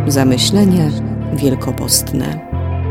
Zamyślenia wielkopostne.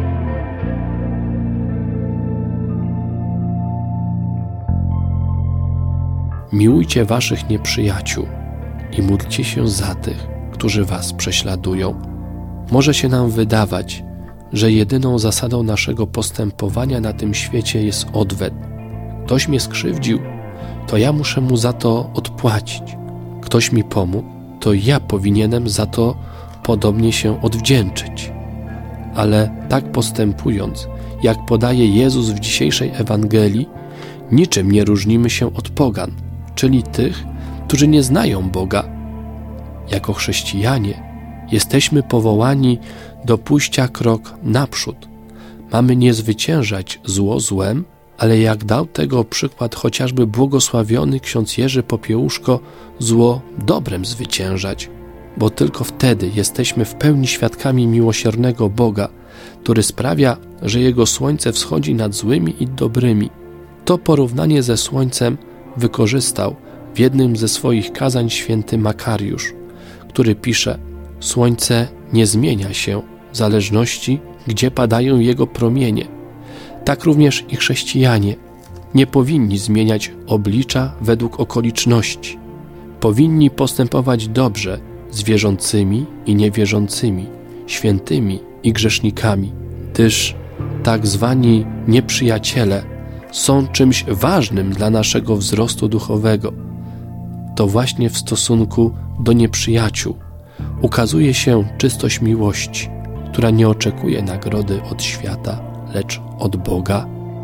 Miłujcie waszych nieprzyjaciół i módlcie się za tych, którzy was prześladują. Może się nam wydawać, że jedyną zasadą naszego postępowania na tym świecie jest odwet. Ktoś mnie skrzywdził, to ja muszę mu za to odpłacić. Ktoś mi pomógł, to ja powinienem za to podobnie się odwdzięczyć. Ale tak postępując, jak podaje Jezus w dzisiejszej Ewangelii, niczym nie różnimy się od pogan, czyli tych, którzy nie znają Boga. Jako chrześcijanie jesteśmy powołani do pójścia krok naprzód. Mamy nie zwyciężać zło złem, ale jak dał tego przykład chociażby błogosławiony ksiądz Jerzy Popiełuszko, zło dobrem zwyciężać, bo tylko wtedy jesteśmy w pełni świadkami miłosiernego Boga, który sprawia, że Jego słońce wschodzi nad złymi i dobrymi. To porównanie ze słońcem wykorzystał w jednym ze swoich kazań święty Makariusz, który pisze: słońce nie zmienia się w zależności, gdzie padają jego promienie. Tak również i chrześcijanie nie powinni zmieniać oblicza według okoliczności. Powinni postępować dobrze z wierzącymi i niewierzącymi, świętymi i grzesznikami, gdyż tak zwani nieprzyjaciele są czymś ważnym dla naszego wzrostu duchowego. To właśnie w stosunku do nieprzyjaciół ukazuje się czystość miłości, która nie oczekuje nagrody od świata, lecz od Boga.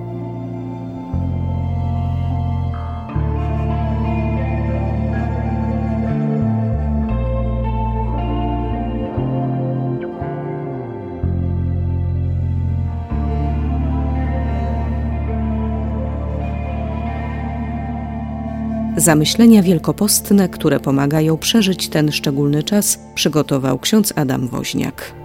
Zamyślenia wielkopostne, które pomagają przeżyć ten szczególny czas, przygotował ksiądz Adam Woźniak.